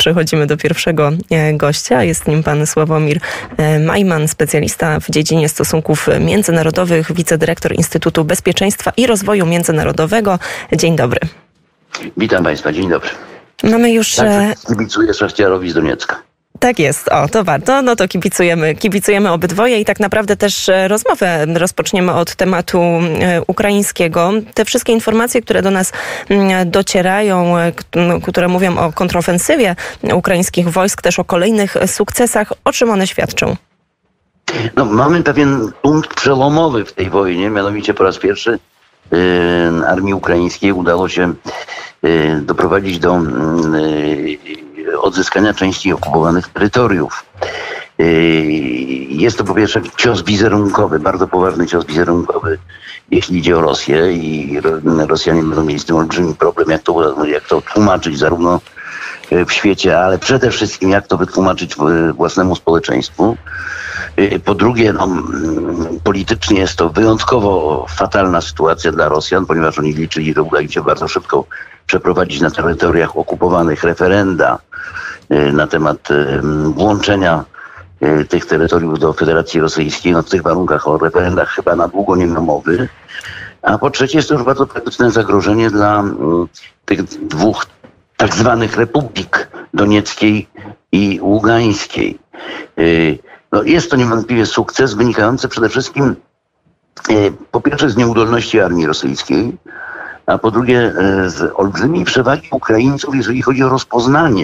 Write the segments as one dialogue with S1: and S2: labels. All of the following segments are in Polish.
S1: Przechodzimy do pierwszego gościa. Jest nim pan Sławomir Majman, specjalista w dziedzinie stosunków międzynarodowych, wicedyrektor Instytutu Bezpieczeństwa i Rozwoju Międzynarodowego. Dzień dobry.
S2: Witam państwa, dzień dobry.
S1: Mamy już...
S2: Kibicuję Szachtiarowi z Doniecka.
S1: Tak jest, to warto, no to kibicujemy obydwoje i tak naprawdę też rozmowę rozpoczniemy od tematu ukraińskiego. Te wszystkie informacje, które do nas docierają, które mówią o kontrofensywie ukraińskich wojsk, też o kolejnych sukcesach, o czym one świadczą?
S2: No, mamy pewien punkt przełomowy w tej wojnie, mianowicie po raz pierwszy armii ukraińskiej udało się doprowadzić do odzyskania części okupowanych terytoriów. Jest to po pierwsze cios wizerunkowy, bardzo poważny cios wizerunkowy, jeśli idzie o Rosję, i Rosjanie będą mieli z tym olbrzymi problem, jak to tłumaczyć zarówno w świecie, ale przede wszystkim jak to wytłumaczyć własnemu społeczeństwu. Po drugie, politycznie jest to wyjątkowo fatalna sytuacja dla Rosjan, ponieważ oni liczyli, że uda im się bardzo szybko przeprowadzić na terytoriach okupowanych referenda na temat włączenia tych terytoriów do Federacji Rosyjskiej. No w tych warunkach o referendach chyba na długo nie ma mowy. A po trzecie jest to już bardzo praktyczne zagrożenie dla tych dwóch tak zwanych republik donieckiej i ługańskiej. No jest to niewątpliwie sukces wynikający przede wszystkim po pierwsze z nieudolności armii rosyjskiej, a po drugie z olbrzymiej przewagi Ukraińców, jeżeli chodzi o rozpoznanie.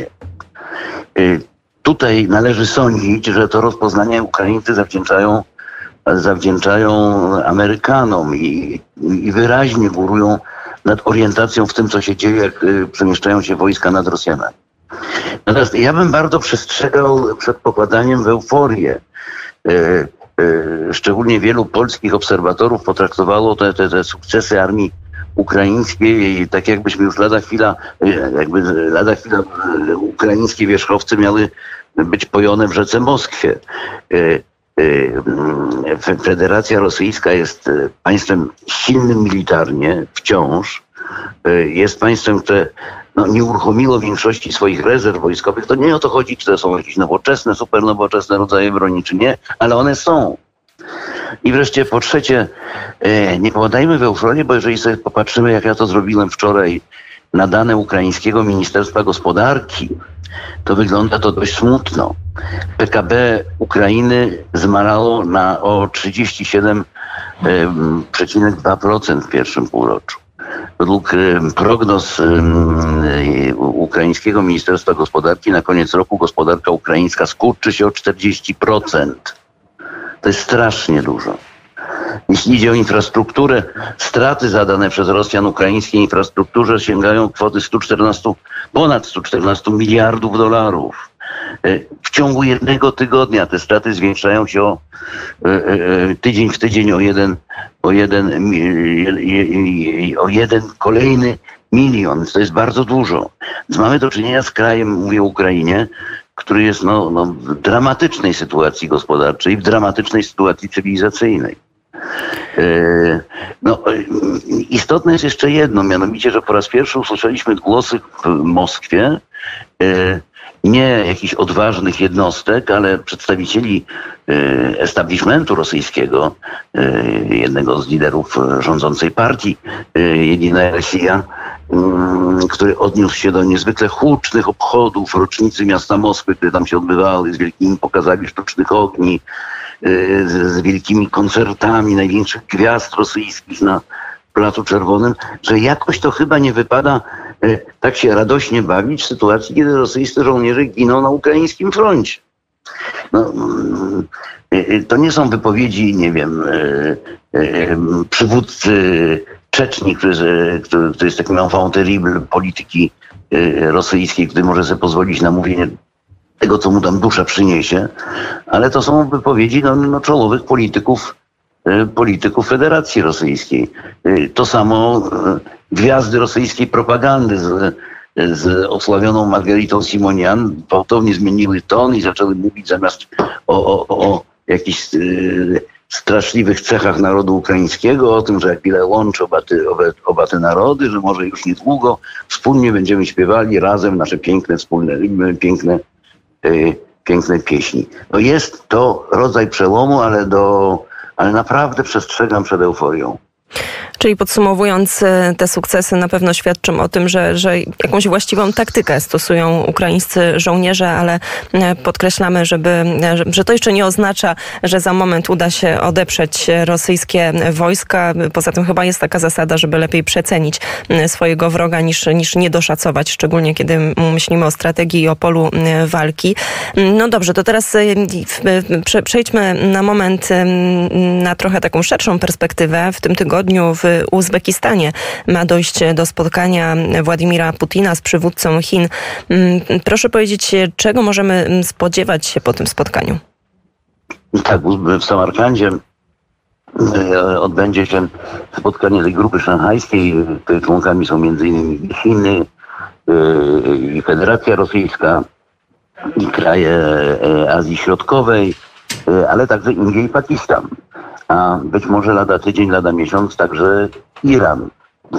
S2: Tutaj należy sądzić, że to rozpoznanie Ukraińcy zawdzięczają Amerykanom i wyraźnie górują nad orientacją w tym, co się dzieje, jak przemieszczają się wojska nad Rosjanami. Natomiast ja bym bardzo przestrzegał przed pokładaniem w euforię. Szczególnie wielu polskich obserwatorów potraktowało te sukcesy armii ukraińskiej tak, jakbyśmy już lada chwila ukraińskie wierzchowcy miały być pojone w rzece Moskwie. Federacja Rosyjska jest państwem silnym militarnie wciąż. Jest państwem, które nie uruchomiło większości swoich rezerw wojskowych. To nie o to chodzi, czy to są jakieś nowoczesne, super nowoczesne rodzaje broni, czy nie, ale one są. I wreszcie po trzecie, nie popadajmy w euforię, bo jeżeli sobie popatrzymy, jak ja to zrobiłem wczoraj, na dane ukraińskiego Ministerstwa Gospodarki, to wygląda to dość smutno. PKB Ukrainy zmalało o 37,2% w pierwszym półroczu. Według prognoz ukraińskiego Ministerstwa Gospodarki na koniec roku gospodarka ukraińska skurczy się o 40%. To jest strasznie dużo. Jeśli idzie o infrastrukturę, straty zadane przez Rosjan ukraińskiej infrastrukturze sięgają kwoty ponad 114 miliardów dolarów. W ciągu jednego tygodnia te straty zwiększają się tydzień w tydzień o jeden kolejny milion. To jest bardzo dużo. Więc mamy do czynienia z krajem, mówię o Ukrainie, który jest w dramatycznej sytuacji gospodarczej, w dramatycznej sytuacji cywilizacyjnej. Istotne jest jeszcze jedno, mianowicie, że po raz pierwszy usłyszeliśmy głosy w Moskwie nie jakichś odważnych jednostek, ale przedstawicieli establishmentu rosyjskiego, jednego z liderów rządzącej partii Jedina Rosja, który odniósł się do niezwykle hucznych obchodów rocznicy miasta Moskwy, które tam się odbywały, z wielkimi pokazami sztucznych ogni, z wielkimi koncertami największych gwiazd rosyjskich na Placu Czerwonym, że jakoś to chyba nie wypada tak się radośnie bawić w sytuacji, kiedy rosyjscy żołnierze giną na ukraińskim froncie. To nie są wypowiedzi, nie wiem, przywódcy Czeczni, który jest takim enfant terrible polityki rosyjskiej, który może sobie pozwolić na mówienie tego, co mu tam dusza przyniesie, ale to są wypowiedzi czołowych polityków Federacji Rosyjskiej. To samo gwiazdy rosyjskiej propagandy z osławioną Margaritą Simonian gwałtownie zmieniły ton i zaczęły mówić zamiast o jakichś straszliwych cechach narodu ukraińskiego, o tym, że jak wiele łączy oba te narody, że może już niedługo wspólnie będziemy śpiewali razem nasze piękne, piękne pieśni. No jest to rodzaj przełomu, ale naprawdę przestrzegam przed euforią.
S1: Czyli podsumowując, te sukcesy na pewno świadczą o tym, że jakąś właściwą taktykę stosują ukraińscy żołnierze, ale podkreślamy, że to jeszcze nie oznacza, że za moment uda się odeprzeć rosyjskie wojska. Poza tym chyba jest taka zasada, żeby lepiej przecenić swojego wroga niż nie doszacować, szczególnie kiedy myślimy o strategii i o polu walki. No dobrze, to teraz przejdźmy na moment na trochę taką szerszą perspektywę. W tym tygodniu w Uzbekistanie ma dojść do spotkania Władimira Putina z przywódcą Chin. Proszę powiedzieć, czego możemy spodziewać się po tym spotkaniu?
S2: Tak, w Samarkandzie odbędzie się spotkanie tej grupy szanghajskiej. Członkami są m.in. Chiny, i Federacja Rosyjska, i kraje Azji Środkowej, ale także Indie i Pakistan. A być może lada tydzień, lada miesiąc także Iran.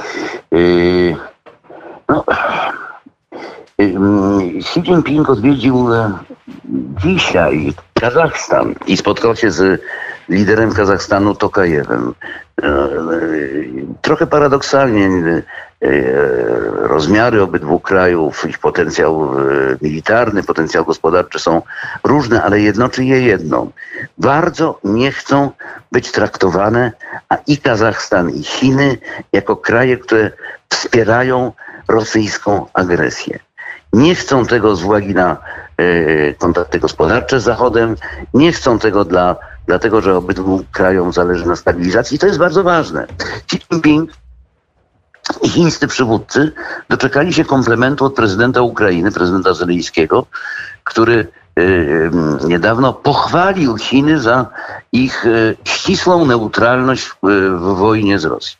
S2: Xi Jinping odwiedził dzisiaj Kazachstan i spotkał się z liderem Kazachstanu Tokajewem. Trochę paradoksalnie rozmiary obydwu krajów, ich potencjał militarny, potencjał gospodarczy są różne, ale jednoczy je jedno. Bardzo nie chcą być traktowane, a i Kazachstan, i Chiny jako kraje, które wspierają rosyjską agresję. Nie chcą tego z uwagi na kontakty gospodarcze z Zachodem, nie chcą tego dlatego, że obydwu krajom zależy na stabilizacji. I to jest bardzo ważne. Xi Jinping i chińscy przywódcy doczekali się komplementu od prezydenta Ukrainy, prezydenta Zełenskiego, który niedawno pochwalił Chiny za ich ścisłą neutralność w wojnie z Rosją.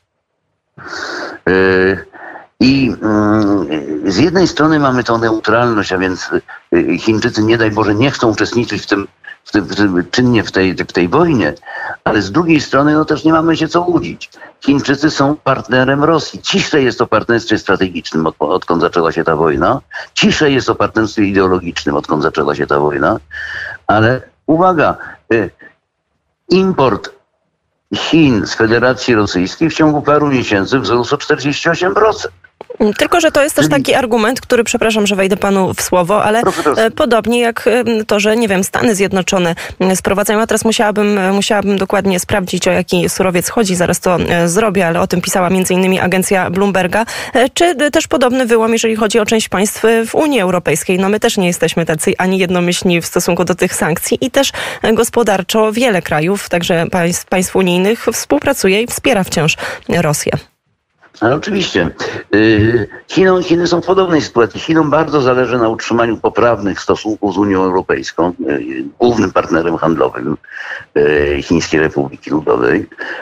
S2: I z jednej strony mamy tą neutralność, a więc Chińczycy, nie daj Boże, nie chcą uczestniczyć czynnie w tej wojnie, ale z drugiej strony no też nie mamy się co łudzić. Chińczycy są partnerem Rosji. Ciszej jest o partnerstwie strategicznym, odkąd zaczęła się ta wojna. Ciszej jest o partnerstwie ideologicznym, odkąd zaczęła się ta wojna. Ale uwaga, import Chin z Federacji Rosyjskiej w ciągu paru miesięcy wzrósł o 48%.
S1: Tylko że to jest też taki argument, który, przepraszam, że wejdę panu w słowo, ale podobnie jak to, że nie wiem, Stany Zjednoczone sprowadzają, a teraz musiałabym dokładnie sprawdzić, o jaki surowiec chodzi, zaraz to zrobię, ale o tym pisała m.in. agencja Bloomberga, czy też podobny wyłom, jeżeli chodzi o część państw w Unii Europejskiej. No my też nie jesteśmy tacy ani jednomyślni w stosunku do tych sankcji i też gospodarczo wiele krajów, także państw unijnych współpracuje i wspiera wciąż Rosję.
S2: Ale oczywiście. Chiny są w podobnej sytuacji. Chinom bardzo zależy na utrzymaniu poprawnych stosunków z Unią Europejską, głównym partnerem handlowym Chińskiej Republiki Ludowej.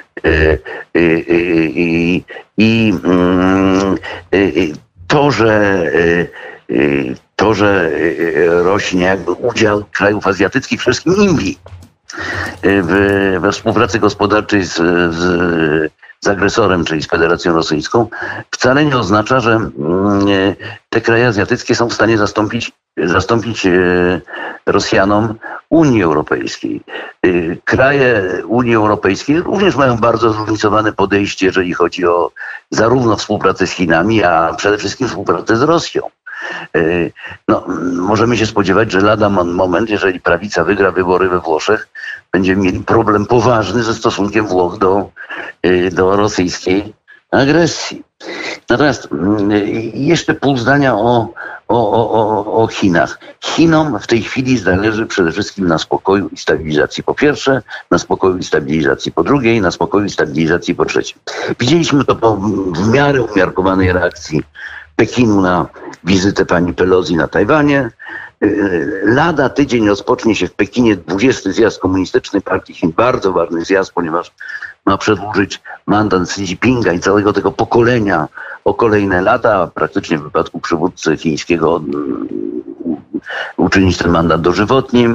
S2: To, że rośnie jakby udział krajów azjatyckich, przede wszystkim Indii, we współpracy gospodarczej z agresorem, czyli z Federacją Rosyjską, wcale nie oznacza, że te kraje azjatyckie są w stanie zastąpić Rosjanom Unii Europejskiej. Kraje Unii Europejskiej również mają bardzo zróżnicowane podejście, jeżeli chodzi o zarówno współpracę z Chinami, a przede wszystkim współpracę z Rosją. No, możemy się spodziewać, że lada moment, jeżeli prawica wygra wybory we Włoszech, będziemy mieli problem poważny ze stosunkiem Włoch do rosyjskiej agresji. Natomiast jeszcze pół zdania o Chinach. Chinom w tej chwili zależy przede wszystkim na spokoju i stabilizacji po pierwsze, na spokoju i stabilizacji po drugie i na spokoju i stabilizacji po trzecie. Widzieliśmy to po w miarę umiarkowanej reakcji Pekinu na wizytę pani Pelosi na Tajwanie. Lada tydzień rozpocznie się w Pekinie 20. zjazd Komunistycznej Partii Chin. Bardzo ważny zjazd, ponieważ ma przedłużyć mandat Xi Jinpinga i całego tego pokolenia o kolejne lata, a praktycznie w wypadku przywódcy chińskiego uczynić ten mandat dożywotnim.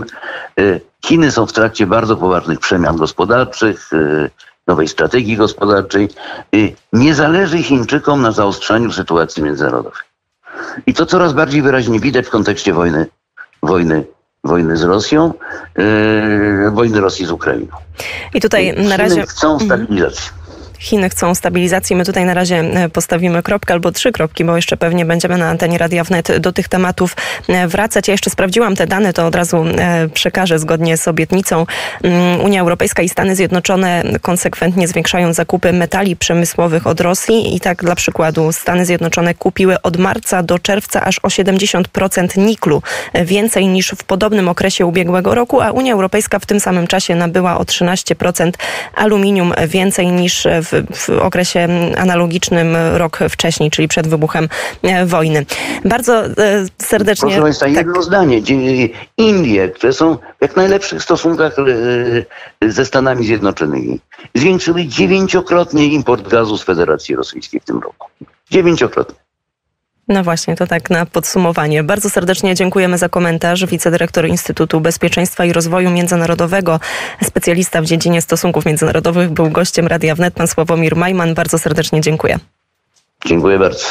S2: Chiny są w trakcie bardzo poważnych przemian gospodarczych, nowej strategii gospodarczej. Nie zależy Chińczykom na zaostrzaniu sytuacji międzynarodowej. I to coraz bardziej wyraźnie widać w kontekście wojny z Rosją, wojny Rosji z Ukrainą.
S1: I tutaj na razie
S2: Chiny chcą stabilizacji.
S1: Chiny chcą stabilizacji. My tutaj na razie postawimy kropkę albo 3 kropki, bo jeszcze pewnie będziemy na antenie Radia Wnet do tych tematów wracać. Ja jeszcze sprawdziłam te dane, to od razu przekażę zgodnie z obietnicą. Unia Europejska i Stany Zjednoczone konsekwentnie zwiększają zakupy metali przemysłowych od Rosji i tak dla przykładu Stany Zjednoczone kupiły od marca do czerwca aż o 70% niklu więcej niż w podobnym okresie ubiegłego roku, a Unia Europejska w tym samym czasie nabyła o 13% aluminium więcej niż w okresie analogicznym rok wcześniej, czyli przed wybuchem wojny. Bardzo serdecznie...
S2: Proszę Państwa, jedno zdanie. Indie, które są w jak najlepszych stosunkach ze Stanami Zjednoczonymi, zwiększyły 9-krotnie import gazu z Federacji Rosyjskiej w tym roku. 9-krotnie.
S1: No właśnie, to tak na podsumowanie. Bardzo serdecznie dziękujemy za komentarz. Wicedyrektor Instytutu Bezpieczeństwa i Rozwoju Międzynarodowego, specjalista w dziedzinie stosunków międzynarodowych, był gościem Radia Wnet, pan Sławomir Majman. Bardzo serdecznie dziękuję.
S2: Dziękuję bardzo.